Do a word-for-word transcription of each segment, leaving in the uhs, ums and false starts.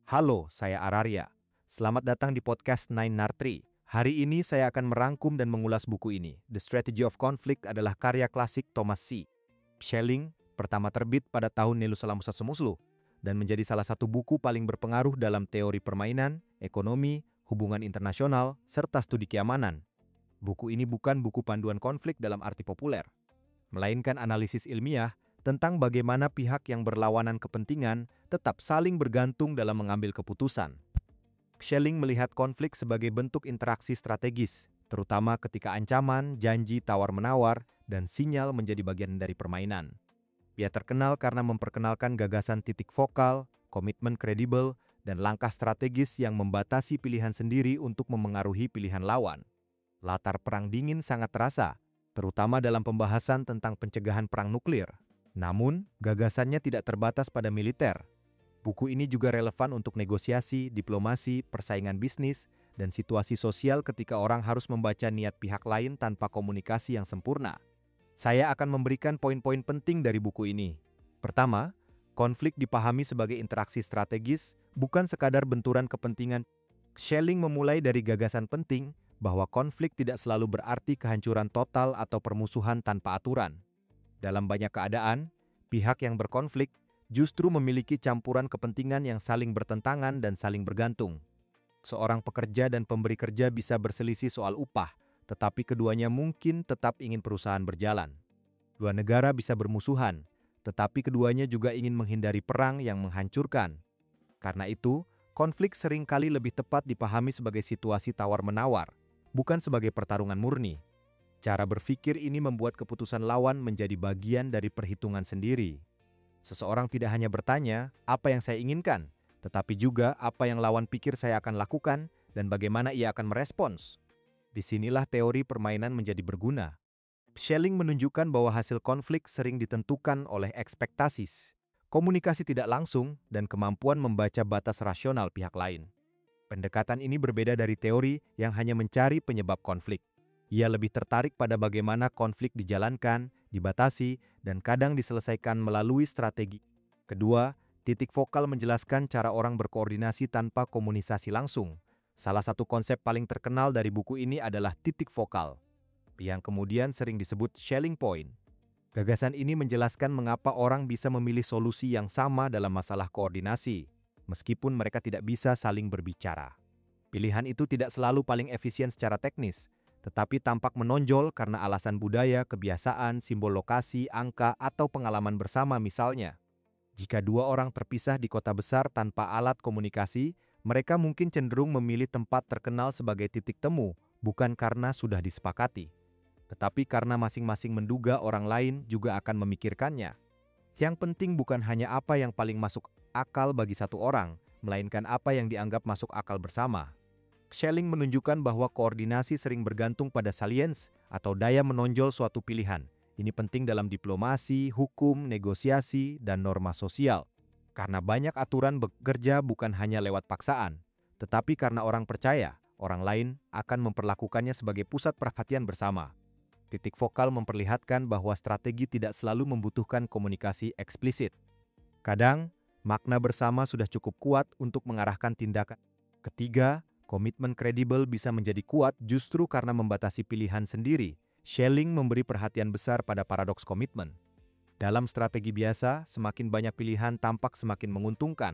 Halo, saya Araria. Selamat datang di podcast Nine Nartri. Hari ini saya akan merangkum dan mengulas buku ini. The Strategy of Conflict adalah karya klasik Thomas C. Schelling, pertama terbit pada tahun seribu sembilan ratus sembilan puluh dan menjadi salah satu buku paling berpengaruh dalam teori permainan, ekonomi, hubungan internasional, serta studi keamanan. Buku ini bukan buku panduan konflik dalam arti populer, melainkan analisis ilmiah tentang bagaimana pihak yang berlawanan kepentingan tetap saling bergantung dalam mengambil keputusan. Schelling melihat konflik sebagai bentuk interaksi strategis, terutama ketika ancaman, janji tawar-menawar, dan sinyal menjadi bagian dari permainan. Ia terkenal karena memperkenalkan gagasan titik vokal, komitmen kredibel, dan langkah strategis yang membatasi pilihan sendiri untuk memengaruhi pilihan lawan. Latar perang dingin sangat terasa, terutama dalam pembahasan tentang pencegahan perang nuklir. Namun, gagasannya tidak terbatas pada militer. Buku ini juga relevan untuk negosiasi, diplomasi, persaingan bisnis, dan situasi sosial ketika orang harus membaca niat pihak lain tanpa komunikasi yang sempurna. Saya akan memberikan poin-poin penting dari buku ini. Pertama, konflik dipahami sebagai interaksi strategis, bukan sekadar benturan kepentingan. Schelling memulai dari gagasan penting bahwa konflik tidak selalu berarti kehancuran total atau permusuhan tanpa aturan. Dalam banyak keadaan, pihak yang berkonflik justru memiliki campuran kepentingan yang saling bertentangan dan saling bergantung. Seorang pekerja dan pemberi kerja bisa berselisih soal upah, tetapi keduanya mungkin tetap ingin perusahaan berjalan. Dua negara bisa bermusuhan, tetapi keduanya juga ingin menghindari perang yang menghancurkan. Karena itu, konflik seringkali lebih tepat dipahami sebagai situasi tawar-menawar, bukan sebagai pertarungan murni. Cara berpikir ini membuat keputusan lawan menjadi bagian dari perhitungan sendiri. Seseorang tidak hanya bertanya, apa yang saya inginkan, tetapi juga apa yang lawan pikir saya akan lakukan dan bagaimana ia akan merespons. Disinilah teori permainan menjadi berguna. Schelling menunjukkan bahwa hasil konflik sering ditentukan oleh ekspektasi, komunikasi tidak langsung, dan kemampuan membaca batas rasional pihak lain. Pendekatan ini berbeda dari teori yang hanya mencari penyebab konflik. Ia lebih tertarik pada bagaimana konflik dijalankan, dibatasi, dan kadang diselesaikan melalui strategi. Kedua, titik vokal menjelaskan cara orang berkoordinasi tanpa komunikasi langsung. Salah satu konsep paling terkenal dari buku ini adalah titik vokal, yang kemudian sering disebut Schelling Point. Gagasan ini menjelaskan mengapa orang bisa memilih solusi yang sama dalam masalah koordinasi, meskipun mereka tidak bisa saling berbicara. Pilihan itu tidak selalu paling efisien secara teknis, tetapi tampak menonjol karena alasan budaya, kebiasaan, simbol lokasi, angka, atau pengalaman bersama misalnya. Jika dua orang terpisah di kota besar tanpa alat komunikasi, mereka mungkin cenderung memilih tempat terkenal sebagai titik temu, bukan karena sudah disepakati, tetapi karena masing-masing menduga orang lain juga akan memikirkannya. Yang penting bukan hanya apa yang paling masuk akal bagi satu orang, melainkan apa yang dianggap masuk akal bersama. Schelling menunjukkan bahwa koordinasi sering bergantung pada saliens atau daya menonjol suatu pilihan. Ini penting dalam diplomasi, hukum, negosiasi, dan norma sosial. Karena banyak aturan bekerja bukan hanya lewat paksaan, tetapi karena orang percaya orang lain akan memperlakukannya sebagai pusat perhatian bersama. Titik vokal memperlihatkan bahwa strategi tidak selalu membutuhkan komunikasi eksplisit. Kadang, makna bersama sudah cukup kuat untuk mengarahkan tindakan. Ketiga, komitmen kredibel bisa menjadi kuat justru karena membatasi pilihan sendiri. Schelling memberi perhatian besar pada paradoks komitmen. Dalam strategi biasa, semakin banyak pilihan tampak semakin menguntungkan.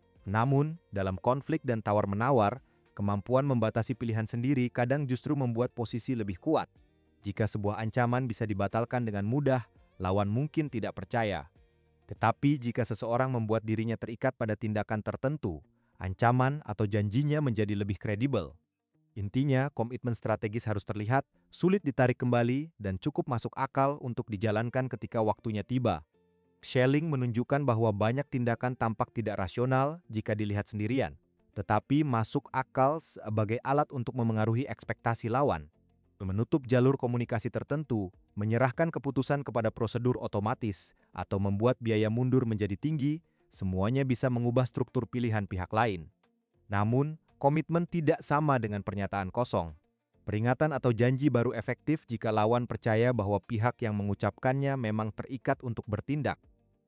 Namun, dalam konflik dan tawar-menawar, kemampuan membatasi pilihan sendiri kadang justru membuat posisi lebih kuat. Jika sebuah ancaman bisa dibatalkan dengan mudah, lawan mungkin tidak percaya. Tetapi jika seseorang membuat dirinya terikat pada tindakan tertentu, ancaman atau janjinya menjadi lebih kredibel. Intinya, komitmen strategis harus terlihat, sulit ditarik kembali, dan cukup masuk akal untuk dijalankan ketika waktunya tiba. Schelling menunjukkan bahwa banyak tindakan tampak tidak rasional jika dilihat sendirian, tetapi masuk akal sebagai alat untuk memengaruhi ekspektasi lawan. Menutup jalur komunikasi tertentu, menyerahkan keputusan kepada prosedur otomatis, atau membuat biaya mundur menjadi tinggi, semuanya bisa mengubah struktur pilihan pihak lain. Namun, komitmen tidak sama dengan pernyataan kosong. Peringatan atau janji baru efektif jika lawan percaya bahwa pihak yang mengucapkannya memang terikat untuk bertindak.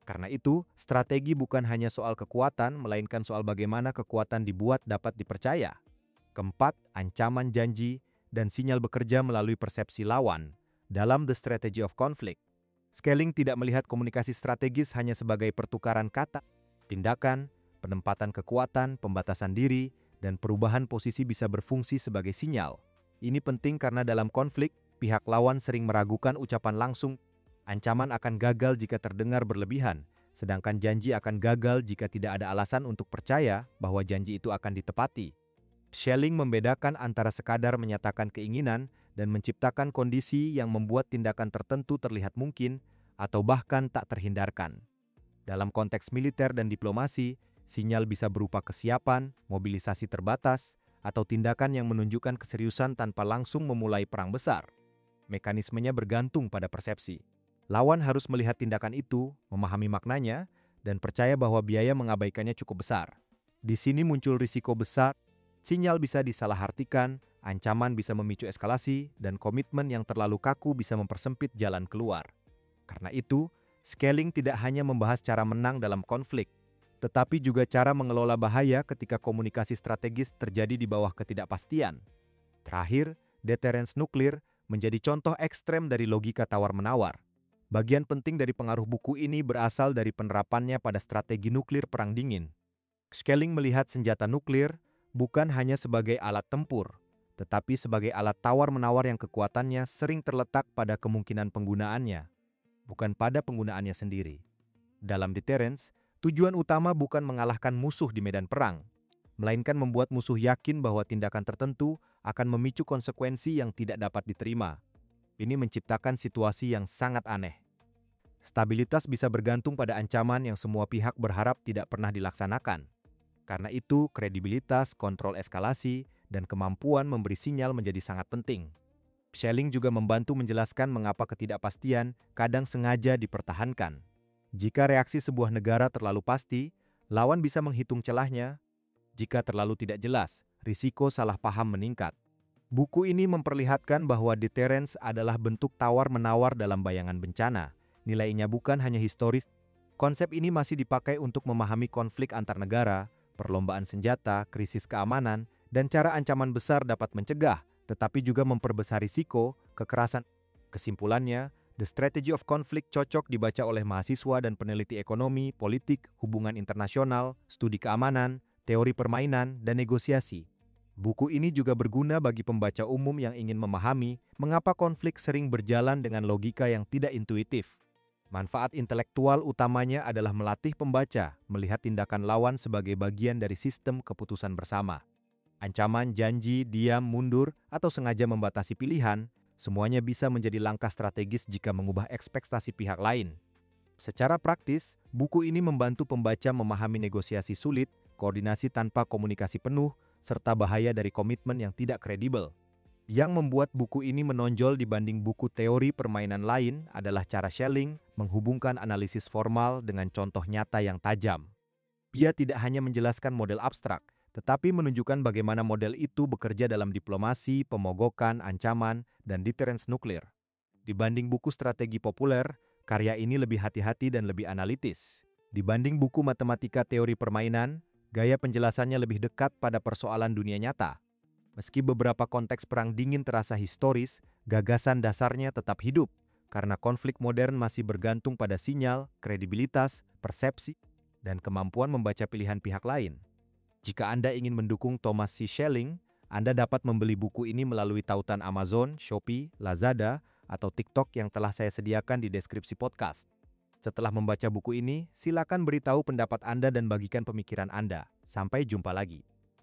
Karena itu, strategi bukan hanya soal kekuatan, melainkan soal bagaimana kekuatan dibuat dapat dipercaya. Keempat, ancaman janji dan sinyal bekerja melalui persepsi lawan dalam The Strategy of Conflict. Scaling tidak melihat komunikasi strategis hanya sebagai pertukaran kata, tindakan, penempatan kekuatan, pembatasan diri, dan perubahan posisi bisa berfungsi sebagai sinyal. Ini penting karena dalam konflik, pihak lawan sering meragukan ucapan langsung. Ancaman akan gagal jika terdengar berlebihan, sedangkan janji akan gagal jika tidak ada alasan untuk percaya bahwa janji itu akan ditepati. Schelling membedakan antara sekadar menyatakan keinginan dan menciptakan kondisi yang membuat tindakan tertentu terlihat mungkin atau bahkan tak terhindarkan. Dalam konteks militer dan diplomasi, sinyal bisa berupa kesiapan, mobilisasi terbatas, atau tindakan yang menunjukkan keseriusan tanpa langsung memulai perang besar. Mekanismenya bergantung pada persepsi. Lawan harus melihat tindakan itu, memahami maknanya, dan percaya bahwa biaya mengabaikannya cukup besar. Di sini muncul risiko besar, sinyal bisa disalahartikan, ancaman bisa memicu eskalasi, dan komitmen yang terlalu kaku bisa mempersempit jalan keluar. Karena itu, scaling tidak hanya membahas cara menang dalam konflik, tetapi juga cara mengelola bahaya ketika komunikasi strategis terjadi di bawah ketidakpastian. Terakhir, deterrence nuklir menjadi contoh ekstrem dari logika tawar-menawar. Bagian penting dari pengaruh buku ini berasal dari penerapannya pada strategi nuklir perang dingin. Schelling melihat senjata nuklir bukan hanya sebagai alat tempur, tetapi sebagai alat tawar-menawar yang kekuatannya sering terletak pada kemungkinan penggunaannya, bukan pada penggunaannya sendiri. Dalam deterrence, tujuan utama bukan mengalahkan musuh di medan perang, melainkan membuat musuh yakin bahwa tindakan tertentu akan memicu konsekuensi yang tidak dapat diterima. Ini menciptakan situasi yang sangat aneh. Stabilitas bisa bergantung pada ancaman yang semua pihak berharap tidak pernah dilaksanakan. Karena itu, kredibilitas, kontrol eskalasi, dan kemampuan memberi sinyal menjadi sangat penting. Schelling juga membantu menjelaskan mengapa ketidakpastian kadang sengaja dipertahankan. Jika reaksi sebuah negara terlalu pasti, lawan bisa menghitung celahnya. Jika terlalu tidak jelas, risiko salah paham meningkat. Buku ini memperlihatkan bahwa deterrence adalah bentuk tawar-menawar dalam bayangan bencana. Nilainya bukan hanya historis. Konsep ini masih dipakai untuk memahami konflik antar negara, perlombaan senjata, krisis keamanan, dan cara ancaman besar dapat mencegah, tetapi juga memperbesar risiko, kekerasan. Kesimpulannya, The Strategy of Conflict cocok dibaca oleh mahasiswa dan peneliti ekonomi, politik, hubungan internasional, studi keamanan, teori permainan, dan negosiasi. Buku ini juga berguna bagi pembaca umum yang ingin memahami mengapa konflik sering berjalan dengan logika yang tidak intuitif. Manfaat intelektual utamanya adalah melatih pembaca melihat tindakan lawan sebagai bagian dari sistem keputusan bersama. Ancaman, janji, diam, mundur, atau sengaja membatasi pilihan, semuanya bisa menjadi langkah strategis jika mengubah ekspektasi pihak lain. Secara praktis, buku ini membantu pembaca memahami negosiasi sulit, koordinasi tanpa komunikasi penuh, serta bahaya dari komitmen yang tidak kredibel. Yang membuat buku ini menonjol dibanding buku teori permainan lain adalah cara Schelling menghubungkan analisis formal dengan contoh nyata yang tajam. Dia tidak hanya menjelaskan model abstrak, tetapi menunjukkan bagaimana model itu bekerja dalam diplomasi, pemogokan, ancaman, dan deterrence nuklir. Dibanding buku strategi populer, karya ini lebih hati-hati dan lebih analitis. Dibanding buku matematika teori permainan, gaya penjelasannya lebih dekat pada persoalan dunia nyata. Meski beberapa konteks perang dingin terasa historis, gagasan dasarnya tetap hidup, karena konflik modern masih bergantung pada sinyal, kredibilitas, persepsi, dan kemampuan membaca pilihan pihak lain. Jika Anda ingin mendukung Thomas C. Schelling, Anda dapat membeli buku ini melalui tautan Amazon, Shopee, Lazada, atau TikTok yang telah saya sediakan di deskripsi podcast. Setelah membaca buku ini, silakan beritahu pendapat Anda dan bagikan pemikiran Anda. Sampai jumpa lagi.